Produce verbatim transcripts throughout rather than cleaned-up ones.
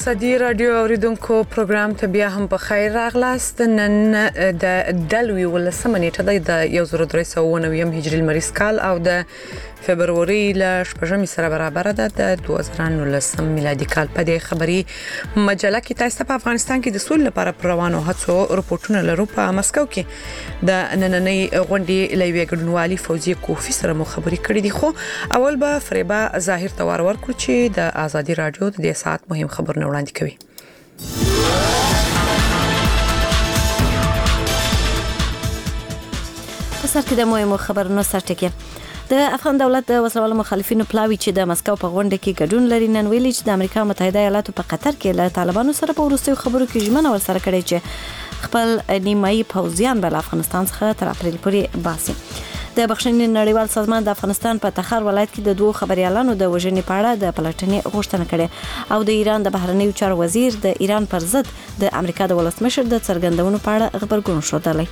ازادي رادیو اوریدونکو پروګرام ته بیا هم په خیر راغلاست. نن د دلوي ولسمه نیټه د یو زر درې سوه نوي هجري لمریز کال او د فبرवरी ل شپږمې سره برابر ده د دوه زره نولس میلادي کال. په دې خبري مجله کې تاسو په افغانستان کې د سول لپاره روانو هڅو رپورټونه لرو. په مسکو کې د نننۍ غونډې لوي ګډونوالي فوزي کوفي سره مو خبري کړې دي. خو اول به فریبا ظاهر توار ورکړو چې د ازادي رادیو د دې ساعت مهم خبرونه وړاندې کوي. په سر کې د مهمو خبرونو سرټکی د افغان دولت د وسلوالو مخالفینو پلاوی چې د مسکو په غونډه کې ګډون لري نن ویلي چې د امریکا متحده ایالاتو په قطر کې له طالبانو سره په وروستیو خبرو کې ژمنه ورسره کړې چې خپل نیمایي پوځیان بل افغانستان څخه تر اپریل پورې باسي. د بخښنې نړیوال سازمان د افغانستان په تخار ولایت کې د دوه خبريالانو د وژنې په اړه د پلټنې غوښتنه کړې او د ایران د بهرنیو چارو وزیر د ایران پر ضد د امریکا د ولسمشر د څرګندونو په اړه خبرګون شوه.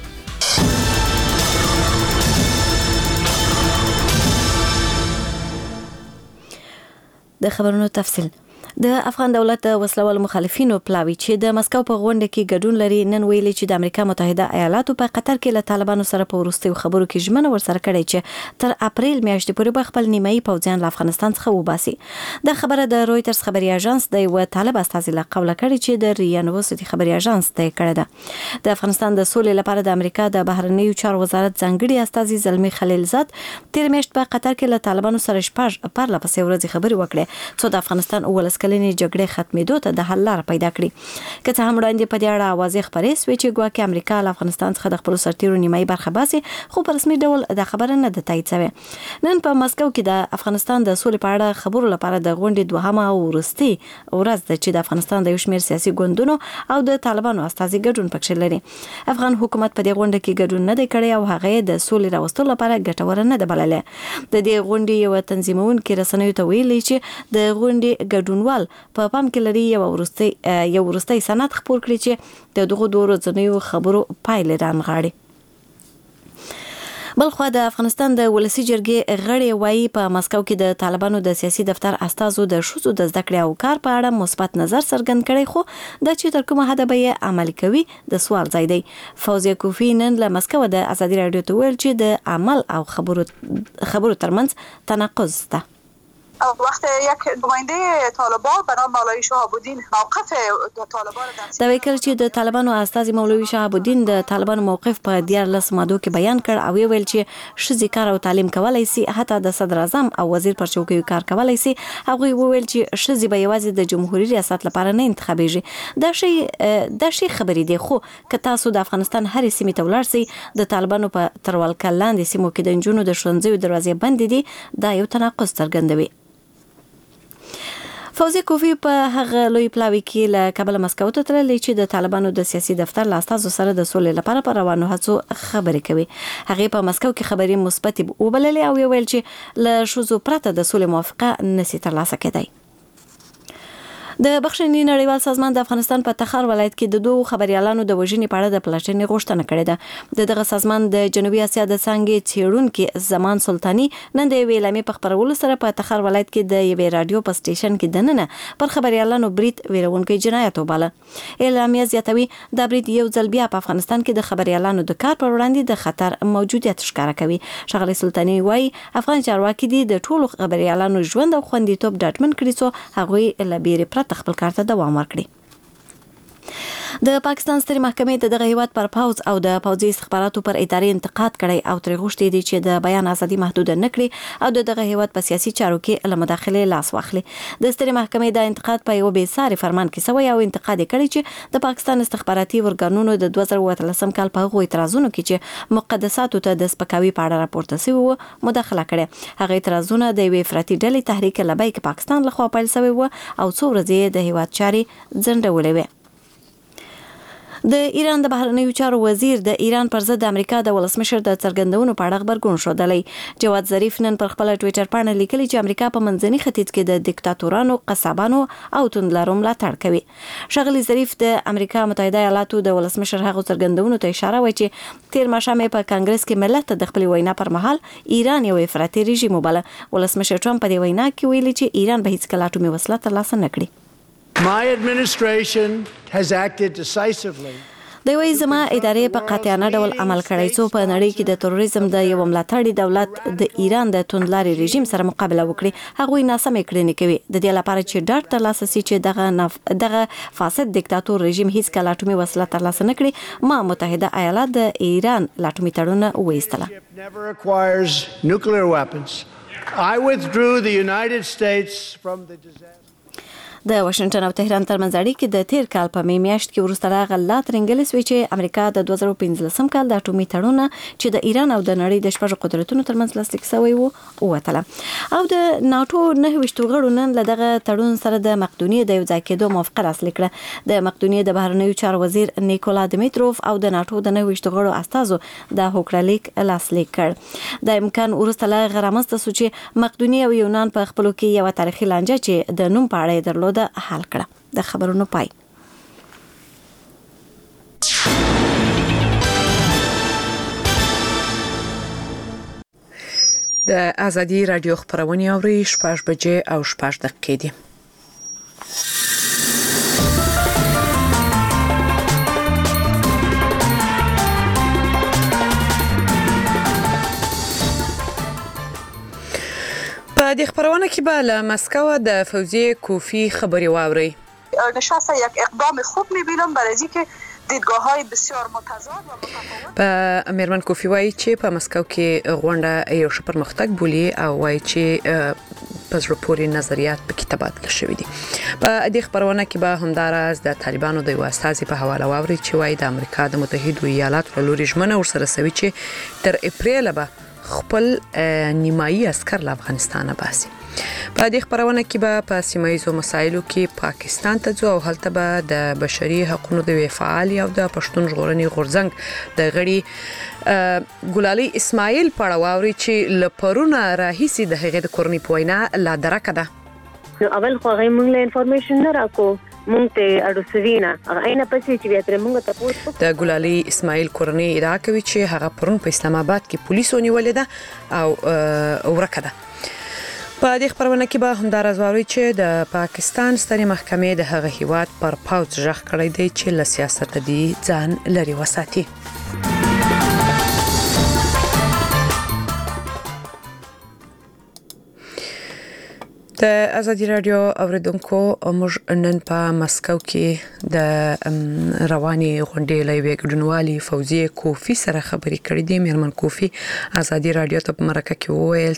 د خبرونو تفصیل د افغان دولت د وسلوال مخالفینو پلاوی چې د مسکو په غونډه کې ګډون لري نن ویلي چې د امریکا متحده ایالاتو په قطر کې له طالبانو سره په وروستیو خبرو کې ژمنه ورسره کړې چې تر اپریل میاشتې پورې به خپل نیمایي پوځیان له افغانستان څخه وباسي. د خبره د رويټرز خبري اژانس د یو طالب استازي له قوله کړي چې د ریانوسټي خبري اژانس ته کړه ده. د افغانستان د سولې لپاره د امریکا د بهرنیو چارو وزارت ځانګړي استازي زلمی خلیلزاد تیر میاشت په قطر کې له طالبانو سره شپږ پرله پسې ورځې خبري وکړې چې د افغانستان اولس کلنې جګړې ختمېدو ته د حل لار پیدا کړي. که څه هم وړاندې په دې اړه اوازې خبرې شوې چې ګواکې امریکا له افغانستان څخه د خپل سرتیرو نیمایي برخه باسي خو په رسمي ډول د خبره نه ده تایید شوې. نن په مسکو کې د افغانستان د سولې په اړه خبرو لپاره د غونډې دوهمه او وروستۍ ورځ ده چې د افغانستان د یو شمېر سیاسي ګوندونو او د طالبانو استازي ګډون پکې لري. افغان حکومت په دې غونډه کې ګډون نه دی کړی او هغه د سولې راوستلو لپاره ګټور نه ده بللې. د دې غونډې یو تنظیمونکو رسنیو ته ویلي چې د غونډې ګډونوال په پام کې لري یو ورستي یو ورستي سند خبر کړی چې د دغه دوه ورځنیو خبرو پایلې رانغاړي. بلخو د افغانستان د ولسی جرګې غړي وایي په مسکو کې د طالبانو د سیاسي دفتر استازو د شوزو د زده کړې او کار په اړه مثبت نظر څرګند کړي خو د چې تر کومه حد به عملي کوي د سوال ځای دی. فوزیه کوفی نن له مسکو د ازادي رادیو ته ویل چې د عمل او خبرو خبرو ترمنځ تناقض ده. وقت یک نماینده طالبان به نام مولوی شهاب الدین موقف طالبان دا وکړ چې د طالبانو استازي مولوی شهاب الدین د طالبانو موقف په دیارلس مادو کې بیان کړ او ویل چې ښځې کار او تعلیم کولای شي حتی د صدر اعظم او وزیر پر چوکۍ کار کولای شي. هغه ویل چې ښځې به یوازې د جمهوریت ریاست لپاره نه انتخابېږي. دا شی دا شی خبرې دی خو که تاسو د افغانستان هرې سیمې ته ولاړ شئ د طالبانو په ترول کلاندې سیمو کې د انجونو د ښوونځیو دروازې بندې دي. دا یو تناقض څرګندوي. فوزي کوفی په هغه لوی پلاوی کې له کابل مسکو ته تللی چې د طالبانو د سیاسي دفتر له استازو سره د سولې لپاره پر روانو هڅو خبرې کوي. هغه په مسکو کې خبري مثبت وبللې او ویل چې له شوزو پرته د سولې موافقه نسی ترلاسه کېدای. د بخښنې نړیوال سازمان د افغانستان په تخار ولایت کې د دوه خبريالانو د وژنې په اړه د پلټنې غوښتنه کړې ده. د دغه سازمان د جنوبي اسیا د څنګه چیرونکو زمان سلطانی نن د ویلامې په خبرولو سره په تخار ولایت کې د یوې رادیو په سټیشن کې دننه پر خبريالانو برید ویرونکو جنایت وباله. اعلامیه زیاتوي د برید یو ځل بیا په افغانستان کې د خبريالانو د کار پر وړاندې د خطر موجودیت ښکاره کوي. شغله سلطانی وايي افغان چارواکي دي د ټولو خبريالانو ژوند او خوندیتوب ډاډمن کړي څو هغه لبیره خپل کار ته دوام ورکړي. د پاکستان سترې محکمې د دغه هیواد پر پوز او د پوځي استخباراتو پر ادارې انتقاد کړی او ترې غوښتي دي چې د بیان ازادي محدود نه کړي او د دغه هیواد په سیاسي چارو کې له مداخله لاس واخلي. د سترې محکمې د انتقاد په یو بې ساري فرمان کې سوی او انتقاد کړي چې د پاکستان استخباراتي ورګانونو د دوه زره اتلسم کال په هغو اعتراضونو کې چې مقدساتو ته د سپکاوي په اړه راپورته شوی و مداخله کړې. هغه اعتراضونه د یوې افراطي ډلې تحریک لبیک پاکستان لخوا پیل شوی و او څو ورځې د هیواد چاري ځنډولې وې. د ایران د بهرنیو چارو وزیر د ایران پر ضد د امریکا د ولسمشر د څرګندونو په اړه خبرګون شودلی. جواد ظریف نن پر خپل ټوئیټر باندې لیکلی چې امریکا په منځني ختیځ کې د دیکتاتورانو، قصابانو او توندلارو ملاتړ کوي. شغلی ظریف د امریکا متحده ایالاتو د ولسمشر هغه څرګندونو ته اشاره وکړه چې تیر ماښام په کانګرس کې ملت ته د خپل وینا پر مهال ایران یو افراطي رژیم وباله. ولسمشر ټرمپ په دې وینا کې ویلي چې ایران به هیڅ کله اټومي وسله ترلاسه نه کړي. My administration has acted decisively. د وی زما ادارې په قاطعانه ډول عمل کړی څو په نړۍ کې د تروریزم د یو ملاتړي دولت د ایران د توندلاري رژیم سره مقابله وکړي هغوی ناسمې کړنې کوي د دې لپاره چې ډاډ ترلاسه شي چې دغه نف... دغه فاسد دیکتاتور رژیم هیڅ کله اټومي وسله ترلاسه نه کړي ما متحده ایالات د ایران لاټومي تړون وایستله. Never acquires nuclear weapons. I withdrew the United States from the disaster. د واشنگټن او تهران ترمنځ اړیکې د تیر کال په می میاشت کې وروسته راغله لا ترنګلې شوې چې امریکا د دوه زره پنځلسم کال د اټومي تړون چې د ایران او د نړۍ د شپږ قدرتونو ترمنځ لاسلیک شوی وو ووتله او د ناتو نه ویشتو غړو نن له دغه تړون سره د مقدونیې د یو ځای کېدو موافقه لاسلیک کړه. د مقدونیې د بهرنیو چارو وزیر نیکولا دمیتروف او د ناتو د نه ویشتو غړو استازو د هوکړلیک لاسلیک کړ. د امکان وروسته لا غرامسته سو چې مقدونیې او یونان په خپلو کې یو تاریخي لانجه چې د نوم په اړه درلود د حل کړه. د خبرونو پای. د ازادي رادیو خبرونه اوري شپږ بجې او شپږ دقیقې دي. په دې خبرونه کې به له مسکو د فوزیه کوفی خبري واوري. نشست یک اقدام خوب می‌بینم برای اینکه دیدگاه‌های بسیار متضاد و متفاوت. په میرمن کوفی وایي چې په مسکو کې غونډه یو ښه پرمختګ بولي او وایي چې په زړه پورې نظریات پکې تبادله شوي دي. په دې خبرونه کې به همداراز د طالبانو د یو استازي په حواله واوري چې وایي د امریکا د متحده ایالاتو له لوري ژمنه ورسره سوي چې تر اپریل به خپل نیمایي عسكر له افغانستانه باسي. په دې خبرونه کې به په سیمایي مسایلو کې پاکستان ته ځو او هلته به د بشري حقوقو د فعال او د پښتون ژغورنې غورځنګ د غړي ګلالي اسماعیل پړاووري چې لپرونه راهیسي د هغې د کورنۍ په وینا لا درکه ده. نو اول خو هغه موږ له انفارمیشن نه راکو مونږ ته اډوسوینا هغه نه پسې چې بیا تر موږ ته پوښتنه د ګلالي اسماعیل کورنۍ ادعا کوي چې هغه پرون په اسلام آباد کې پولیسو نیولې ده او ورکه ده. په دې خبرونه کې به همداراز واوري چې د پاکستان سترې محکمې د هغه هیواد پر پاوځ ژغ کړی دی چې له سیاست دی ځان لري وساتي. د ازادي رادیو اوریدونکو موږ نن په مسکو کې د رواني غونډې لوي ګډونوالي فوزیه کوفی سره خبرې کړې دي. میرمن کوفی ازادي رادیو ته په مرکه کې وویل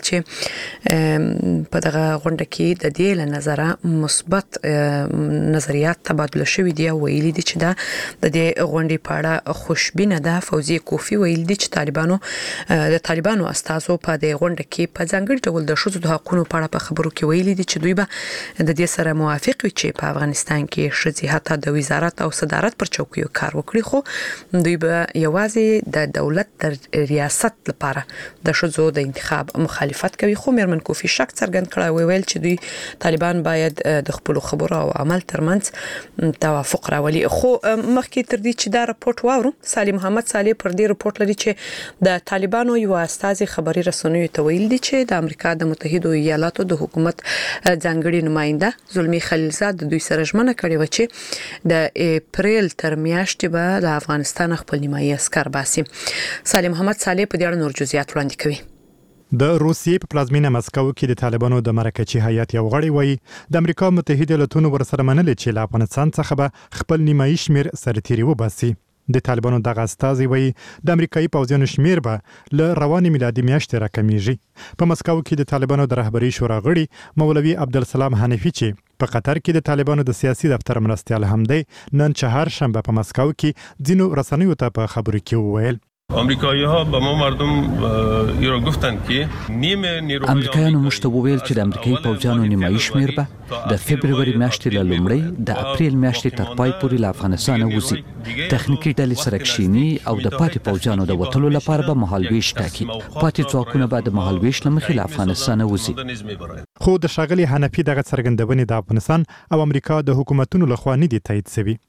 چې په دغه غونډه کې د دې له نظره مثبت نظریات تبادله شوي دي او ویلي دي چې دا د دې غونډې په اړه خوشبینه ده. فوزیه کوفی ویلي دي چې طالبانو د طالبانو استازو په دې غونډه کې په ځانګړي ډول د ښځو د حقوقو په اړه په خبرو کې ویلي دي چې دوی به د دې سره موافق وي چې په افغانستان کې ښځې حتی د وزارت او صدارت پر چوکیو کار وکړي، خو دوی به یوازې د دولت د ریاست لپاره د ښځو د انتخاب مخالفت کوي. خو میرمن کوفی شک څرګند کړی ویل چې دوی طالبان باید د خپل خبرو او عمل ترمنځ توافق راولي. خو مخکې تر دې چې دا راپورټ واورو سالم محمد صالح پر دې راپورټ لري چې د طالبانو یو استازي خبري رسنیو ته ویل دي چې د امریکا د متحده ایالاتو د حکومت ځانګړي نماینده زلمی خلیلزاد د دوی سره ژمنه کړې و چې د اپریل تر میاشتې به د افغانستان خپل نیمایي عسكر باسي. سالم محمد صالح په دې اړه نور جزئیات وړاندې کوي. د روسیې په پلازمینه مسکو کې د طالبانو د مرکزي هیئت یو غړی وایي د امریکا متحده ایالاتونو ورسره منل چې له افغانستان څخه به خپل نیمایي شمیر سرتیري وباسي. د طالبانو دغه استازي وایي د امریکایي پوځیانو شمیر به له روانې میلادي میاشتې راکمیږي. په مسکو کې د طالبانو د رهبرۍ شورا غړي مولوي عبدالسلام حنفي چې په قطر کې د طالبانو د سیاسي دفتر مرستیال هم دی نن چهارشنبه په مسکو کې ځینو رسنیو ته په خبرو کې وویل آمریکایی ها به ما مردم ایران گفتند که نیم نیروهای امریکایانو موږ ته وویل چې د امریکایي پوځیانو نیمایي شمیر به د فبروري میاشتې له لومړۍ د اپریل میاشتې تر پای پورې له افغانستانه وځي. تخنیکي ډلې سره کښیني او د پاتې پوځیانو د وتلو لپاره به مهالویش ټاکي. پاتې ځواکونه به د مهالویش له مخې له افغانستانه وځي. خو د ښاغلي حنفي دغه څرګندونې د افغانستان او امریکا د حکومتونو لخوا نه دي تایید شوي.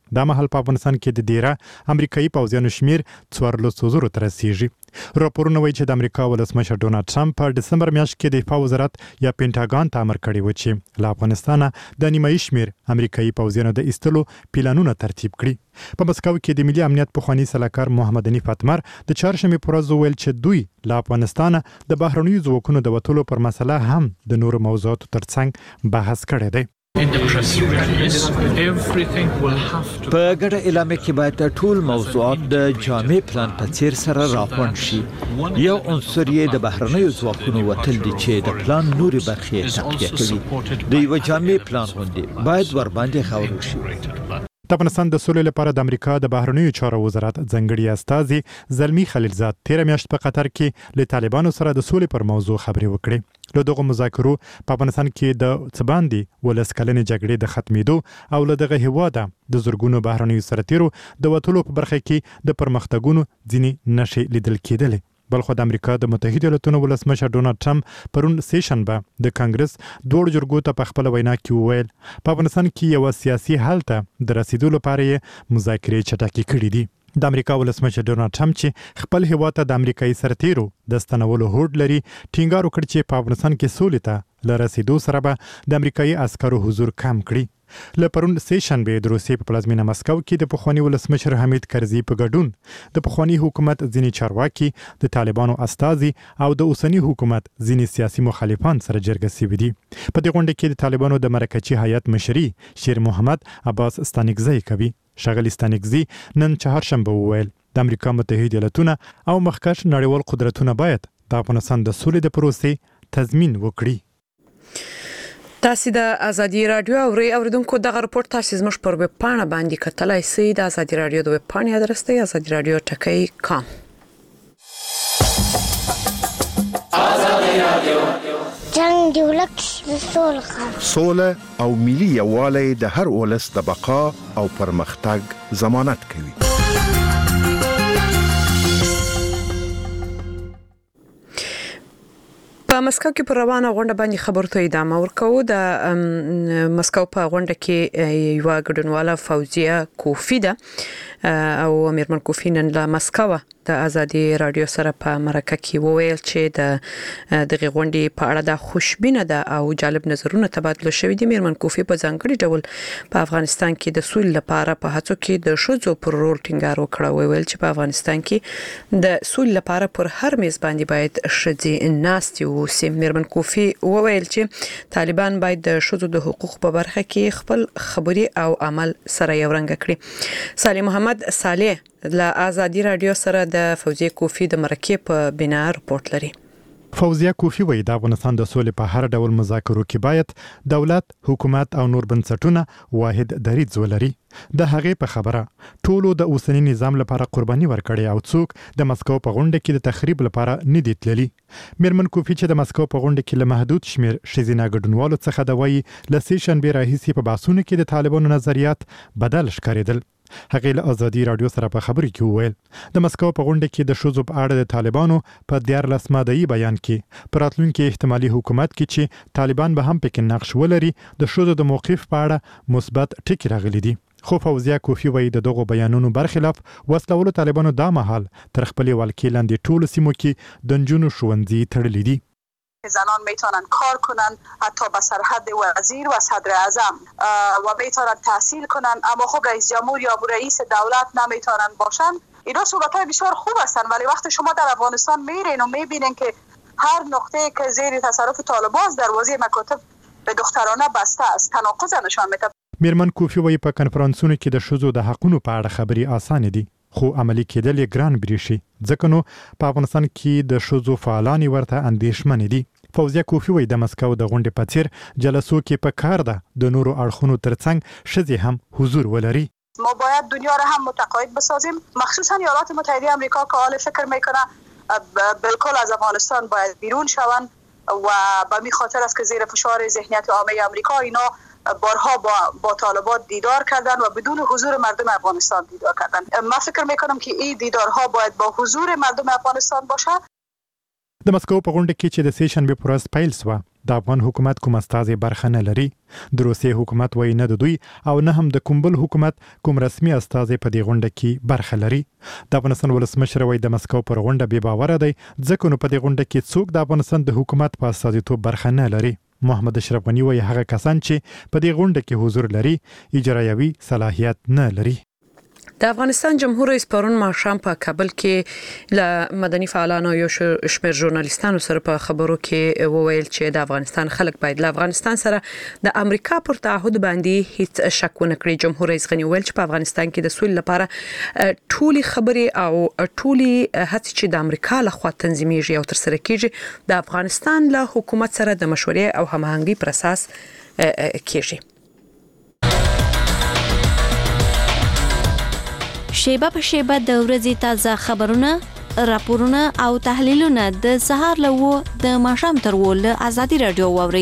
دا مهال په افغانستان کې د ډیره امریکایي پوځیانو شمیر څوارلس زره ته رسیږي. راپورونه وایي چې د امریکا ولسمشر ډونالد ټرمپ په ډسمبر میاشت کې د دفاع وزارت یا پینټاګان ته امر کړی و چې له افغانستانه د نیمایي شمیر امریکایي پوځیانو د ایستلو پلانونه ترتیب کړي. په مسکو کې د ملي امنیت پخوانی سلاکار محمد حنیف اتمر د چهارشنبې په ورځ وویل چې دوی له افغانستانه د بهرنیو ځواکونو د وتلو پر مسله هم د نورو موضوعاتو ترڅنګ بحث کړی دی. په ګډه اعلامیه کې باید ټول موضوعات د جامع پلان په څیر سره راغونډ شي. یو عنصر یې د بهرنیو ځواکونو وتل دي چې د پلان نورې برخې تقویه کوي. د یو جامع پلان غونډې باید ورباندې غور وشي. د افغانستان د سولې لپاره د امریکا د بهرنیو چارو وزارت ځنګړي استازي زلمی خلیلزاد تیر میاشت په قطر کې له طالبانو سره د سولې پر موضوع خبرې وکړې. له دغه مذاکرو په افغانستان کې د څباندې ولس کلنې جګړې د ختمېدو او له دغه هیواده د زورګونو بهرنیو سرتیرو د وټولو په برخه کې د پرمختګونو ځینې نښې لیدل کېدلې. بلخو د امریکا د متحده ایالاتونو ولسمشر ډونالد ټرمپ پرون سیشنبه د کانګرس دوه جرګو ته په خپل وینا کې وویل په افغانستان کې یو سیاسي حل ته د رسیدو لپاره یې مذاکرې چټکې کړې دي. د امریکا ولسمشر ډونالد ټرمپ چې خپل هیواد ته د امریکایي سرتیرو د ستنولو هوډ لري ټینګار وکړ چې په افغانستان کې سولې ته له رسیدو سره به د امریکایي عسکرو حضور کم کړي. له پرون سیشنبه د روسیې په پلازمینه مسکو کې د پخوانی ولسمشر حمید کرزي په ګډون د پخوانی حکومت ځینې چارواکي د طالبانو استازي او د اوسنی حکومت ځینې سیاسي مخالفان سره جرګه شوي دي. په دې غونډه کې د طالبانو د مرکزی هیئت مشري شیر محمد عباس ستانکزی کوي. ښاغلي ستانکزي نن چهارشنبه وویل د امریکا متحده ایالاتونه او مخکښ نړیوال قدرتونه باید د افغانستان د سولې د پروسې تضمین وکړي. تاسو د ازادي رادیو او ری اوریدونکو دغه رپورت تاسو زموږ پر ویب پاڼه باندې کتلای شئ. د ازادي رادیو د ویب پاڼې ادرس دی ازادي رادیو ټکی کام. ازادي رادیو جنگ دی ولک سوله سوله او ملي یووالی د هر ولس د بقا او پرمختګ ضمانت کوي. په مسکو کې پر روانه غونډه باندې خبرو ته ادامه ورکوو. د مسکو په غونډه کې یو ګډونواله فوزیه کوفی ده او میرمن کوفی نن له مسکو د ازادي رادیو سره په مرکه کې وویل چې د دغه غونډې په اړه د خوشبینه ده او جالب نظرونه تبادله شوي دي. میرمن کوفی په ځانګړي ډول په افغانستان کې د سولې لپاره په هڅو کې د ښځو پر رول ټینګار وکړ. ویل چې په افغانستان کې د سولې لپاره پر هر میز باندې باید ښځې ناستې ووسي. میرمن کوفی وویل چې طالبان باید د ښځو د حقوقو په برخه کې خپل خبري او عمل سره یو رنګ کړي. صالح محمد صالح له ازادي رادیو سره د فوزیه کوفی د مرکې په بنا رپورت لري. فوزیه کوفی وایي د افغانستان د سولې په هر ډول مذاکرو کې باید دولت، حکومت او نور بنسټونه واحد دریځ ولري. د هغې په خبره ټولو د اوسنی نظام لپاره قرباني ورکړې او څوک د مسکو په غونډه کې د تخریب لپاره نه دي تللي. میرمن کوفی چې د مسکو په غونډه کې له محدود شمیر ښځینه ګډونوالو څخه د وایي له سیشنبې راهیسې په بحثونو کې د طالبانو نظریات بدل ښکارېدل. هغې له ازادي رادیو سره په خبرې کې وویل د مسکو په غونډه کې د ښځو په اړه د طالبانو په دیارلس ماده‌یي بیان کې په راتلونکي احتمالي حکومت کې چې طالبان به هم پکې نقش ولري د ښځو د موقف په اړه مثبت ټکي راغلي دي. خو فوزیه کوفی وایي د دغو بیانونو برخلاف وسلولو طالبانو دا مهال تر خپلې ولکې لاندې ټولو سیمو کې د نجونو ښوونځي تړلي دي. زنان میتونن کار کنن حتی به سرحد وزیر و صدر اعظم و میتونن تحصیل کنن، اما خب رئیس جمهور یا رئیس دولت نمیتونن باشن. اینا صحبت‌های بسیار خوب هستن، ولی وقتی شما در افغانستان میرین و میبینین که هر نقطه که زیر تصرف طالبان دروازه مکاتب به دخترانه بسته است، تناقض نشان میده. میرمن کوفی وایي په کنفرانسونو کې د ښځو د حقونو په اړه خبرې اسانه دي، خو عملی کېدل یې ګران بریښي. ځکه نو په افغانستان کې د ښځو فعالانې ورته اندېښمنې دي. فوزیه کوفی وایي د مسکو د غونډې په څیر جلسو کې په کار ده د نورو اړخونو ترڅنګ ښځې هم حضور ولري. ما باید دنیا را هم متقاعد بسازیم، مخصوصا ایالات متحده آمریکا که حال فکر میکنه بالکل از افغانستان باید بیرون شوند و به می خاطر است که زیر فشار ذهنیت عامه آمریکا اینا بارها با با طالبان دیدار کردن و بدون حضور مردم افغانستان دیدار کردن. من فکر میکنم که این دیدارها باید با حضور مردم افغانستان باشه. د مسکو په غونډه کې چې د سې شنبې پر ورځ پیل شوه د افغان حکومت کوم استازي برخه نه لري. د روسیې حکومت وایي نه د دوی او نه هم د کوم بل حکومت کوم رسمي استازي په دې غونډه کې برخه لري. د افغانستان ولسمشر وایي د مسکو پر غونډه بې باوره دی ځکه نو په دې غونډه کې څوک د افغانستان د حکومت په استازیتوب برخه نه لري. محمد اشرف غنی وایي هغه کسان چې په دې غونډه کې حضور لري اجرایوي صلاحیت نه لري. د افغانستان جمهور رئیس پرون ماښام په کابل کې له مدني فعالانو یو شمېر ژورنالیستانو سره په خبرو کې وویل چې د افغانستان خلک باید له افغانستان سره د امریکا پر تعهد باندې هیڅ شک ونه کړي. جمهور رئیس غنی ویل چې په افغانستان کې د سولې لپاره ټولي خبرې او ټولي هڅې چې د امریکا لخوا تنظیمېږي او ترسره کیږي د افغانستان له حکومت سره د مشورې او هماهنګۍ پر اساس کیږي. شیبه په شیبه د ورځې تازه خبرونه، راپورونه او تحلیلونه د سهار له و د ماښام تر و له ازادي رادیو واوري.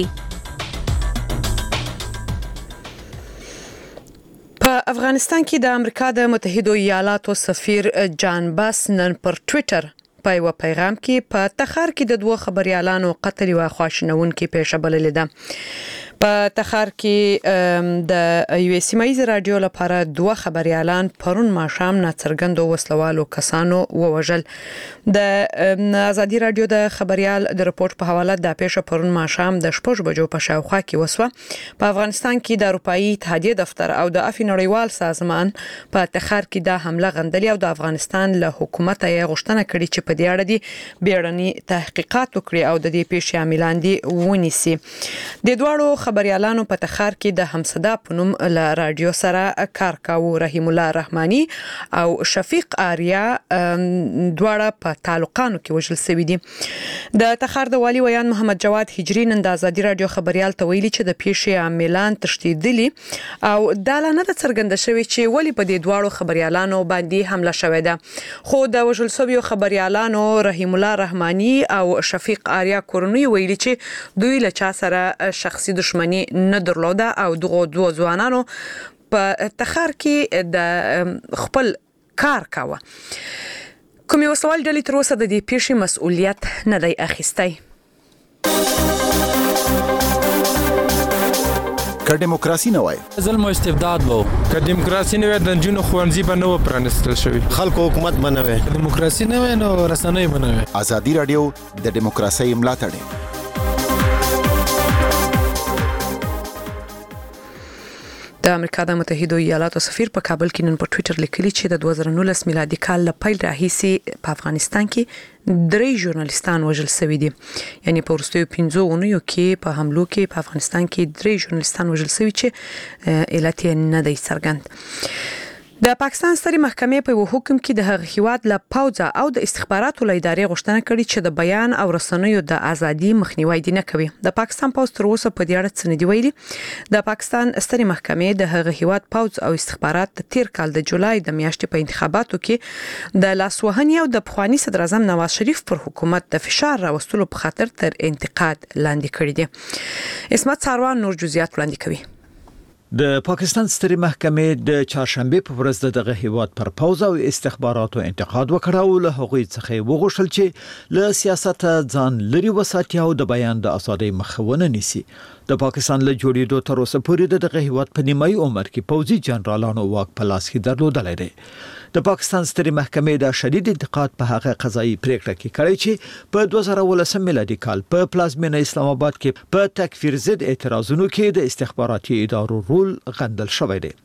په افغانستان کې د امریکا د متحده ایالاتو سفیر جان باس نن پر ټوئیټر په یو پیغام کې په تخار کې د دوه خبريالانو قتل او خواشینونکې پیښه بللې ده. په تخار کې د یو سیمایي رادیو لپاره دوه خبريالان پرون ماښام ناڅرګندو وسلوالو کسانو ووژل. د ازادي رادیو د خبريال د رپورت په حواله د پیښه پرون ماښام د شپږ بجو په شاوخوا کې وسوه. په افغانستان کې د اروپאי اتحادیه دفتر او د افی نړیوال سازمان په تخار کې د حمله غندلې او د افغانستان له حکومت یې غوښتنه کړې چې په دې اړه د بیړني تحقیقات وکړي او د دې پیښې عاملان دي ونیسي. د دوړو خبريالانو په تخار کې د همصدا پنوم له رادیو سره کار کاوه. رحیم الله رحمانی او شفیق آریا دواړه په تعلقانو کې وژل شوي دي. د تخار د والی ویان محمد جواد هجری نن د ازادي رادیو خبريال ته ویلي چې د پیښې عاملان تشدیدلي او دا نه د څرګنده شوی چې ولی په دې دواړو خبريالانو باندې حمله شوې ده. خو د وژل شویو خبريالانو رحیم الله رحمانی او شفیق آریا کورنۍ ویلي چې دوی له چا سره شخصي دښمني نه درلوده او دغه دوه ځوانانو په تخار کې د خپل کار کاوه. کومې وسوال ډلې تر اوسه د دې پیښې مسؤلیت نه دی اخیستی. که دیموکراسي نه وای ظلم او استبداد وو، که دیموکراسي نه وای د جنونو خوانځي به نه پرانستل شوی، خلکو حکومت به نه وای، دیموکراسي نه وای نو رسنۍ به نه وای. ازادي رادیو د دیموکراسي ملاتړ. د امریکا د متحده ایالاتو سفیر په کابل کې نن په ټوئیټر لیکلي چې د دوه زره نولس میلادي کال له پیل راهیسې په افغانستان کې درې ژورنالیستان وژل شوي دي. یعنی په وروستیو پنځو اونیو کې په حملو کې په افغانستان کې درې ژورنالیستان وژل شوي چې علت یې نه دی څرګند. د پاکستان سترې محکمې په یو حکم کې د هغه هیواد له پوځ او د استخباراتو له ادارې غوښتنه کړې چې د بیان او رسنیو د ازادي مخنیوي دي نه کوي. د پاکستان پوځ تر اوسه په دې اړه څه نه دی ویلي. د پاکستان سترې محکمې د هغه هیواد پوځ او استخبارات د تیر کال د جولای د میاشتې په انتخاباتو کې د لاسوهنې او د پخوانی صدر اعظم نواز شریف پر حکومت د فشار راوستلو په خاطر تر انتقاد لاندې کړی دي. اسمت ساروان نور جزئیات وړاندې کوي. د پاکستان سترې محکمې د چهارشنبه په ورځ دغه هیواد پر پوز او استخباراتو انتقاد وکړ او له هغوی څخه وغوښتل چې له سیاست ځان لري وساتي او د بیان د ازادۍ مخونه نیسي. د پاکستان له جوړېدو تر اوسه پورې دغه هیواد په نیمایي عمر کې پوځي جنرالانو واک په لاس کې درلودلی دی. د پاکستان سترې محکمې د شدید انتقاد په هغه قضایي پریکړه کې کړی چې په دوه زره ولسم میلادي کال په پلازمینه اسلام آباد کې په تکفیر ضد اعتراضونو کې د استخباراتي ادارو رول غندل شوی دی.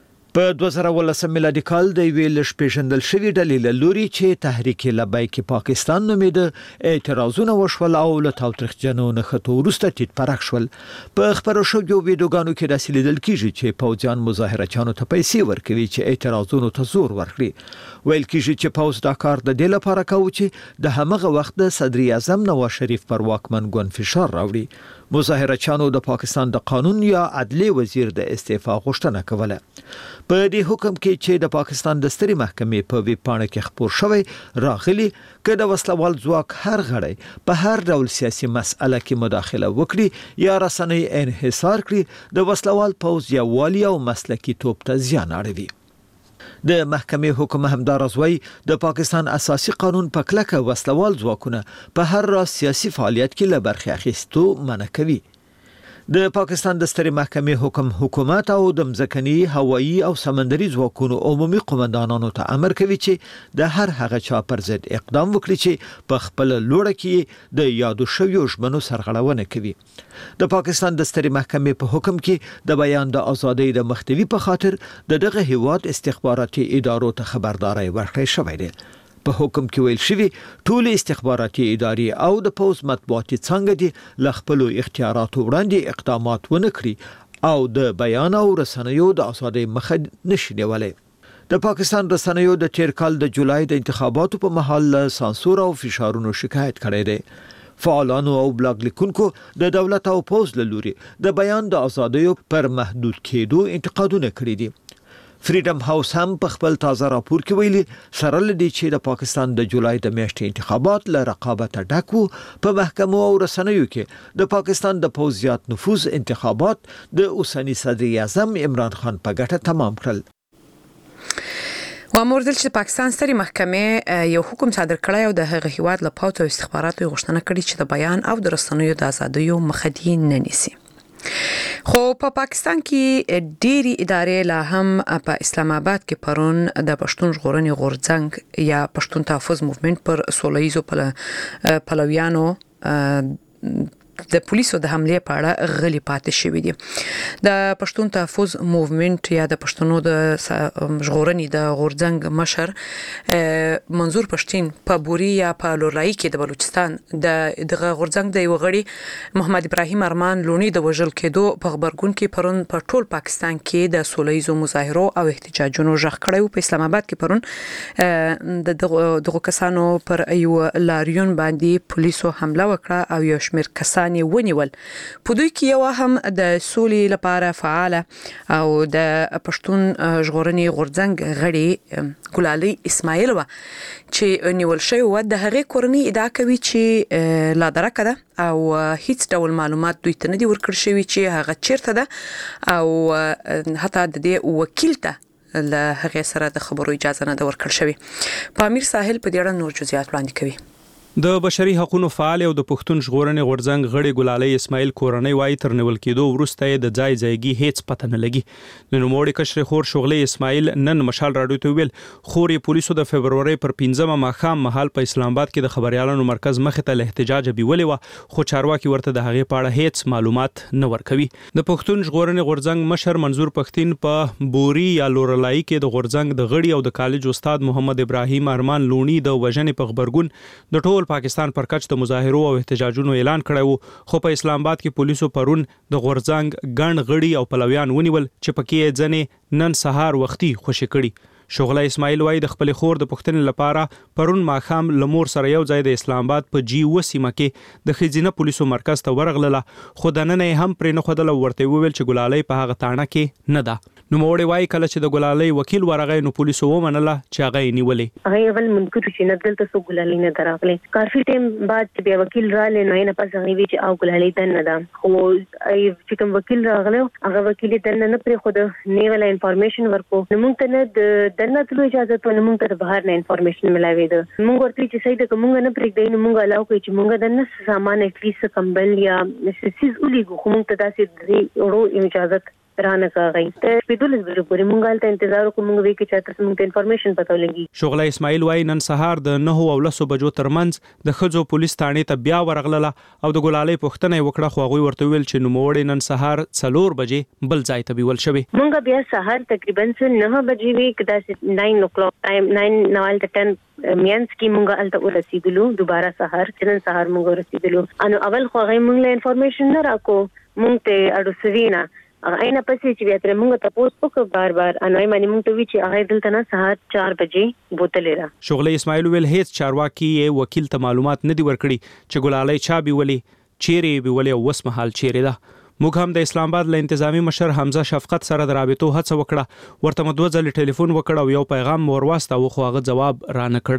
په دوه زره ولسم میلادي کال د ویل شپږندل شوی ډلې له لوري چې تحریک لبیک پاکستان نومېده اعتراضونه وشول او له تاوتریخجنو نښتو وروسته ټیټ پرخ شول. په خبرو شویو ویډیوګانو کې داسې لیدل کیږي چې پوځیان مظاهرچیانو ته پیسې ورکوي چې اعتراضونو ته زور ورکړي. ویل کیږي چې پوځ دا کار د دې لپاره کوي چې د همغه وخت د صدر اعظم نواز شریف پر واکمن ګوند فشار راوړي. مظاهرچیانو د پاکستان د قانون یا عدلیه وزیر د استعفا غوښتنه کوله. په دې حکم کې چې د پاکستان د سترې محکمې په ویب پاڼه کې خپور شوی راغلي چې د وسلوال ځواک هر غړی په هر ډول سیاسي مسأله کې مداخله وکړي یا رسنۍ انحصار کړي د وسلوال پوځ یا والی او مسلکي توپ ته زیان اړوي. د محکمې حکم همدارز وایي د پاکستان اساسي قانون په کلکه وسلوال ځواکونه په هر راز سیاسي فعالیت کې له برخې اخیستو منع کوي. د پاکستان د سترې محکمې حکم حکومت او د مځکني، هوایي او سمندري ځواکونو عمومي قومندانانو ته امر کوي چې د هر هغه چا پر ضد اقدام وکړي چې په خپل لوړه کې د یادو شویو ژمنو سرغړونه کوي. د پاکستان د سترې محکمې په حکم کې د بیان د ازادۍ د مخنیوي په خاطر د دغه هیواد استخباراتي ادارو ته خبرداري ورکړل شوې ده. په حکم کې ویل شوی ټول استخباراتي ادارې او د پوز مطبوعاتي څنګه دي ل خپل اختیاراتو وړاندې اقدامات ونه کړي او د بیان او رسنیو د ازادۍ مخه نشي نیولای. د پاکستان رسنیو د تیر کال د جولای د انتخاباتو په مهال له سانسور او فشارونو شکایت کړی دی. فعالانو او بلاګ لیکونکو د دولت او پوز له لوري د بیان د ازادۍ پر محدود کېدو انتقادونه کړی دي. فریډم هاوس هم په خپل تازه راپور کې ویلي سره لدی چې د پاکستان د جولای د میاشتې انتخابات له رقابت ډک وو. په محکمو او رسنیو کې د پاکستان د پوځیات نفوذ انتخابات د اوسنی صدر اعظم عمران خان په ګټه تمام کړل. واموردل چې پاکستان سترې محکمې یو حکم صادر کړی او د هغه هیواد له پوځ او استخباراتو غوښتنه کړې چې د بیان او د رسنیو د ازادۍ مخه دې نه نیسي. خو په پا پاکستان کې ډېری ادارې لا هم په اسلام آباد کې پرون د پښتون ژغورنې غورځنګ یا پښتون تحفظ موومېنټ پر سولهییزو پلویانو د پولیسو د حمله په اړه غلي پاتې شوې دي. د پښتون تحفظ موومېنټ یا د پښتنو د ژغورنې د غورځنګ مشر منظور پښتين په بوري یا په لورای کې د بلوچستان د دغه غورځنګ د یو غړي محمد ابراهیم ارمان لونی د وژل کېدو په خبرګون کې پرون په ټول پاکستان کې د سولهییزو مظاهرو او احتجاجونو ژغ کړی. په اسلام آباد کې پرون د دغه کسانو پر یو لاریون باندې پولیسو حمله وکړه او یو شمېر کسان ونیول. په دوی کې یو هم د سولې لپاره فعال او د پښتون ژغورنې غورځنګ غړي ګلالي اسماعیل و چې نیول شوی و. د هغې کورنۍ ادعا کوي چې لا درکه ده او هیڅ ډول معلومات دوی ته نه دي ورکړل شوي چې هغه چیرته ده او حتی د دې وکیل ته له هغې سره د خبرو اجازه نه ده ورکړل شوی. په امیر ساحل په دې اړه نور جزئیات وړاندې کوي. د بشري حقوقو فعال او د پښتون ژغورنې غورځنګ غړي ګلالي اسماعیل کورنۍ وايي تر نیول کېدو وروسته د ځای ځایګي هیڅ پته نه لګي. د نوموړي کشر خور شغلي اسماعیل نن مشال راډیو ته ویل خوري پولیسو د فبرवरी پر پنځمه ماښام مهال په اسلام آباد کې د خبريالانو مرکز مخې ته له احتجاج بیولې و خو چارواکي ورته د هغې په اړه هیڅ معلومات نه ورکوي. د پښتون ژغورنې غورځنګ مشر منظور پښتين په بوري یا لورلای کې د غورځنګ د غړي او د کالج استاد محمد ابراهیم ارمان لونی د وژنې په خبرګون د ټول پاکستان پر کچ د مظاهرو او احتجاجونو اعلان کړی وو. خو په اسلام آباد کې پولیسو پرون د غورځنګ ګڼ غړي او پلویان ونیول چې پکې ځنې نن سهار وختي خوشي کړي. شغله اسماعیل وايي د خپل خور د پښتنې لپاره پرون ماښام لمور سره یو ځای د اسلام آباد په جی و سیمه کې د خزینه پولیسو مرکز ته ورغله خو د نن هم پرې نه خدل ورته ویل چې ګلالي په هغه تاڼه کې نه ده. نو موړې وايي کله چې د ګلالي وکیل ورغی نو پولیسو ومنله چې هغه یې نیولې. هغه ول منکر چې نه دلته سو ګلالي نه دراغله کافي ټیم بعد چې بیا وکیل را لې نه پس هغه وی چې او ګلالي دن نه ده خو چې کوم وکیل راغله هغه وکیل دن نه پرې خود نه ولا انفارمیشن ورکو نو موږ ته نه دنه ته اجازه ته موږ ته بهر نه انفارمیشن ملاوي ده. موږ ورته چې سید کومه نه پرې دی نو موږ علاوه کوي چې موږ د نس سامان اټلیس کمبل یا سیس اولیګو خو موږ ته داسې ورو اجازه رانه کوي. ته په دولس بجو پورې مونږ ته انتظار کوو مونږ وی کې چاته مونږ ته انفارمیشن پته ولګي. شغله اسماعیل وايي نن سهار د نه او لسو بجو ترمنځ د خځو پولیس تانې ته بیا ورغله او د ګلالي پښتنه وکړه خو هغه ورته ویل چې نوموړي نن سهار څلور بجې بل ځای ته بیول شوی. مونږ بیا سهار تقریبا نه بجې وی کدا ناین او کلوک ټایم ناین نوال ته ټن مینس کی مونږ الته ورسېدلو دوباره سهار نن سهار مونږ ورسېدلو انو اول خو هغه مونږ له انفارمیشن نه راکو مونږ ته اډو سوینا اینا پسې چې بیا تر موږ ته پوس وکړ بار بار انوي مانی موږ ته وی چې هغه دلته نه سهار چار بجې بوتلې را. شغله اسماعیل ویل هیڅ چارواکي وکیل ته معلومات نه دی ورکړي چې ګلالي چا بیولې چیرې بیولې او وس محل چیرې ده. موږ هم د اسلام آباد له انتظامی مشر حمزه شفقت سره د رابطو هڅه وکړه ورته مدوځل ټلیفون وکړ او یو پیغام ورواستاو خو هغه جواب را نه کړ.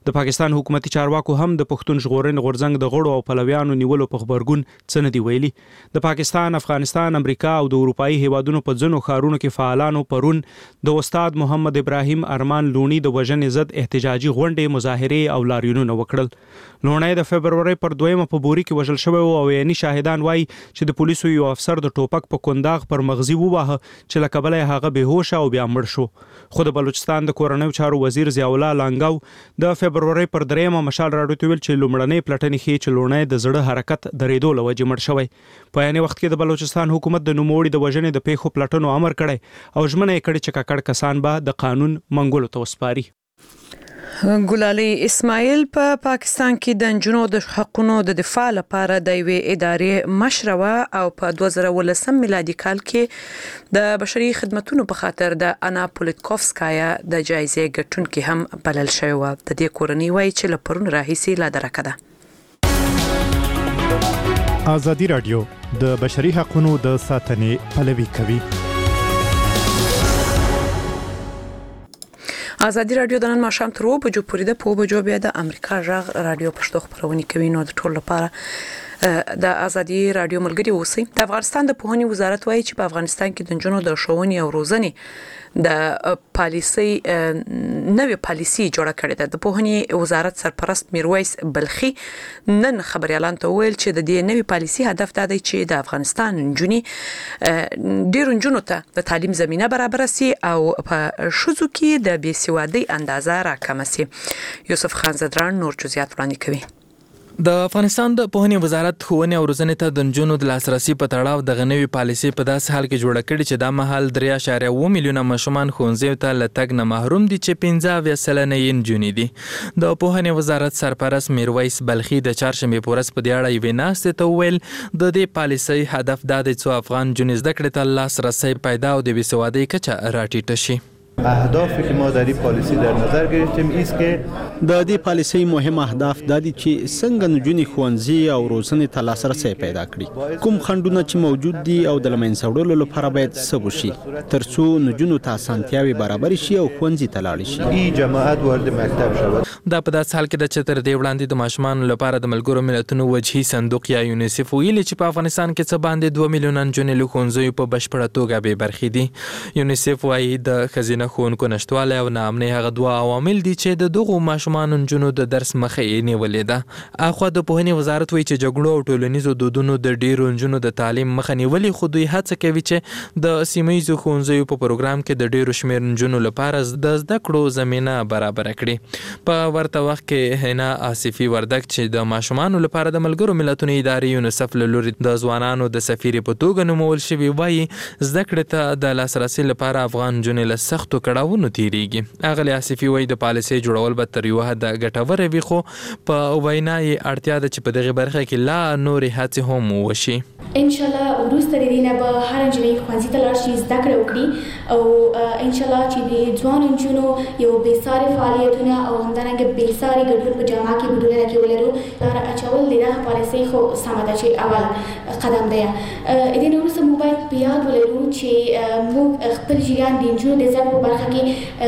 د پاکستان حکومتي چارواکو هم د پښتون ژغورنې غورځنګ د غړو او پلویانو نیولو په خبرګون څه نه دي ویلي. د پاکستان، افغانستان، امریکا او د اروپאי هیوادونو په ځینو ښارونو کې فعالانو پرون د استاد محمد ابراهیم ارمان لونی د وژنې ضد احتجاجي غونډې، مظاهرې او لاریونونه وکړل. لونی د فبرورۍ پر دویمه په بوري کې وژل شوی او عیني شاهدان وایي چې د پولیسو یو افسر د ټوپک په کنداغ پر مغزي وواهه چې له کبله یې هغه بېهوش او بیا مړ شو. خو د بلوچستان د کورنیو چارو وزیر ضیاء الله لانګاو د فبرورۍ پر دریمه مشال راډیو ته ویل چې لومړنۍ پلټنې ښیي چې لونی د زړه حرکت درېدو له وجې مړ شوی. په عیني وخت کې د بلوچستان حکومت د نوموړي د وژنې د پیښو پلټنو امر کړی او ژمنه یې کړې چې ککړ کسان به د قانون منګولو ته وسپاري. ګلالي اسماعیل په پا پاکستان کې د نجونو د حقوقو د دفاع لپاره د یوې ادارې مشره او په دوه زره ولسم میلادي کال کې د بشري خدماتو په خاطر د انا پولیتکوفسکایا د جایزې ګټونکې هم بلل شوی و. د دې کورنۍ وایي چې له پرون راهیسې لا درکه ده. ازادي رادیو د بشري حقوقو د ساتنې پلوي کوي. ازادي رادیو د نن ماښام تر اوه بجو پورې ده. په اوه بجو بیا د امریکا غږ رادیو پښتو خبرونه کوي. نو د ټول لپاره د ازادي رادیو ملګری اوسئ. د افغانستان د پوهنې وزارت وایي چې په افغانستان کې د نجونو د ښوونې او روزنې د پالیسي نوې پالیسي جوړه کړې ده. د پوهنې وزارت سرپرست میرویس بلخي نن خبريالان ته ویل چې د دې نوې پالیسي هدف دا دی چې د افغانستان نجونې ډېر نجونو ته د تعلیم زمينه برابر سي او په شذو کې د بېسوادۍ اندازه راکمه سي. یوسف خان زدران نور جزئیات وړاندې کوي. د افغانستان د پوهنې وزارت ښوونې او روزنې ته د نجونو د لاسرسي په تړاو د غنوي پالیسي په داسې حال کې جوړه کړې چې دا مهال درې اعشاریه اوه میلیونه ماشومان ښوونځیو ته له تګ نه محروم دي چې پنځه اویا سلنه یې نجونې دي. د پوهنې وزارت سرپرست میرویس بلخي د چهارشنبې په ورځ په دې اړه یوې ناستې ته وویل د دې پالیسۍ هدف دا دی څو افغان نجونې زده کړې ته لاسرسی پیدا او د بېسوادۍ کچه راټیټه شي. اهدافی که ما در این پالیسی در نظر گرفتیم است که د دې پالیسۍ مهم اهداف د دې چې څنګه نجونې ښوونځي او روزنې ته لاسرسی پیدا کړي. کوم خنډونه چې موجود دي او د لمنځه وړلو لپاره باید څه وشي ترڅو نجونو ته اسانتیاوې برابر شي او ښوونځي ته لاړ شي. این جماعت وارد مکتب شود. دا په داسې حال کې د چې تر دې وړاندې د ماشومانو لپاره د ملګرو ملتونو وجهي صندوق یا یونیسف ویلي چې په افغانستان کې څه باندې دوه میلیونه نجونې له ښوونځیو په بشپړه توګه بې برخې دي. یونیسف وایي د ښځینه ښوونکو نشتوالی او ناامنۍ هغه دوه عوامل دي چې د دغو ماشومانو نجونو د درس مخه یې نیولې ده. اخوا د پوهنې وزارت وایي چې جګړو او ټولنیزو دودونو د ډیرو نجونو د تعلیم مخه نیولې، خو دوی هڅه کوي چې د سیمه ییزو ښوونځیو په پروګرام کې د ډیرو شمېر نجونو لپاره د زده کړو زمینه برابر کړي. په ورته وخت کې حنا آصفي وردک چې د ماشومانو لپاره د ملګرو ملتونو ادارې یونیسف له لوري د ځوانانو د سفیرې په توګه نومول شوي وایي زده کړې ته د لاسرسي لپاره افغان نجونې له سختو کړاوونو تیریږي. اغلی آصفي وایي د پالیسۍ جوړول به تر یوه حده ګټوره وي، خو په وینا یې اړتیا ده چې په دغې برخه کې لا نورې هڅې هم وشي. انشاءالله وروسته د دې نه به هر نجلۍ ښوونځي ته لاړ شي، زده کړه وکړي او انشاءالله چې د ځوانو نجونو یو بېساري فعالیتونه او همدارنګه بېساري ګډون په جامعه کې په ټولنه کې ولرو. لاره اچول د دغه پالیسۍ خو سمه ده چې اول قدم دی. د دې نه وروسته موږ باید په یاد ولرو چې موږ خپل جریان د نجونو د زده کړو په برخه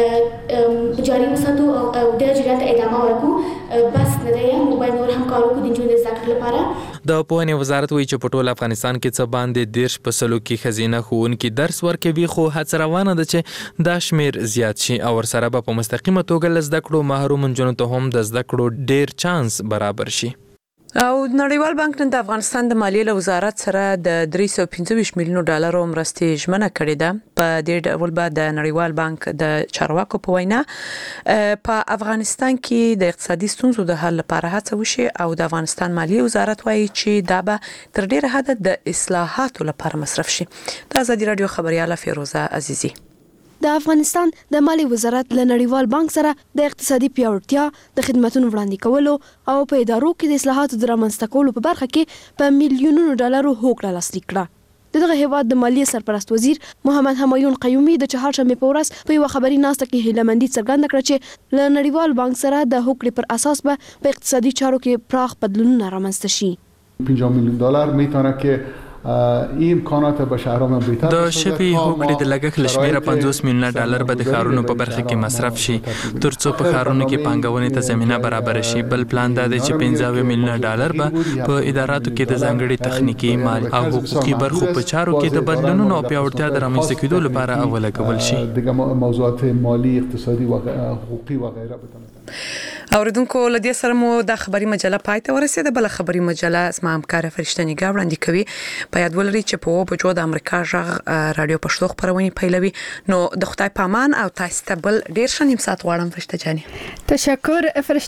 کې جاري وساتو او د جریان ته ادامه ورکړو. بس نه دی، موږ باید نور هم کار وکړو د نجونو د زده کړې لپاره. د پوهنې وزارت وایي چې په ټول افغانستان کې څه باندې دېرش په سلو کې ښځینه ښوونکي درس ورکوي، خو هڅه روانه ده چې دا شمېر زیات شي او ورسره به په مستقیمه توګه له زده کړو محروم نجونو ته هم د زده کړو ډېر چانس برابر شي. او نړیوال بانک نن د افغانستان د مالیې له وزارت سره د درې سوه پنځه ویشت میلیونو ډالرو مرستې ژمنه کړې ده. په دې ډول به د نړیوال بانک د چارواکو په وینا په افغانستان کې د اقتصادي ستونزو د حل لپاره هڅه وشي او د افغانستان مالیې وزارت وایي چې دا به تر ډیره حده د اصلاحاتو لپاره مصرف شي. د ازادي رادیو خبرياله فیروزه عزیزی. د افغانستان د مالی وزارت له نړیوال بانک سره د اقتصادي پیاوړتیا د خدماتو وړاندې کولو او په ادارو کې د اصلاحاتو د رامنځته کولو په برخه کې په میلیونونو ډالرو هوکړه لاسلیک کړه. دغه هیواد د مالیې سرپرست وزیر محمد همایون قیومي د چهارشنبې په ورځ په یوه خبري ناسته کې هیلهمندي څرګنده کړه چې له نړیوال بانک سره د هوکړې پر اساس به په اقتصادي چارو کې پراخ بدلونونه رامنځته شي. پنجاه میلیون دلار میتونه که این امکانات به شهرام بهتر د شپې هوکړې د لګښت له شمېره پنځوس میلیونه ډالر به د ښارونو په برخه کې مصرف شي ترڅو په ښارونو کې پانګونې ته زمینه برابر شي. بل پلان دا دی چې پنځه اویا میلیونه ډالر به په اداراتو کې د ځانګړي تخنیکي مال او حقوقي برخو په چارو کې د بدلونونو او پیاوړتیا د رامنځته کېدو لپاره ولګول شي. موضوعات مالی اقتصادي و حقوقي و غیره اوریدونکو لدی سره مو د خبري مجله پای ته ورسېده. بل خبري مجله اسمه همکار فرشتنی گا وړاندې کوي. په یاد ولرئ چې په و بجو د امریکا ژغ رادیو پښتو خبرونه پیلوي. نو د خدای پامان او تاسو ته بل ډیر ښه نیم ساعت غواړم فرشته جاني. تشکر فرشته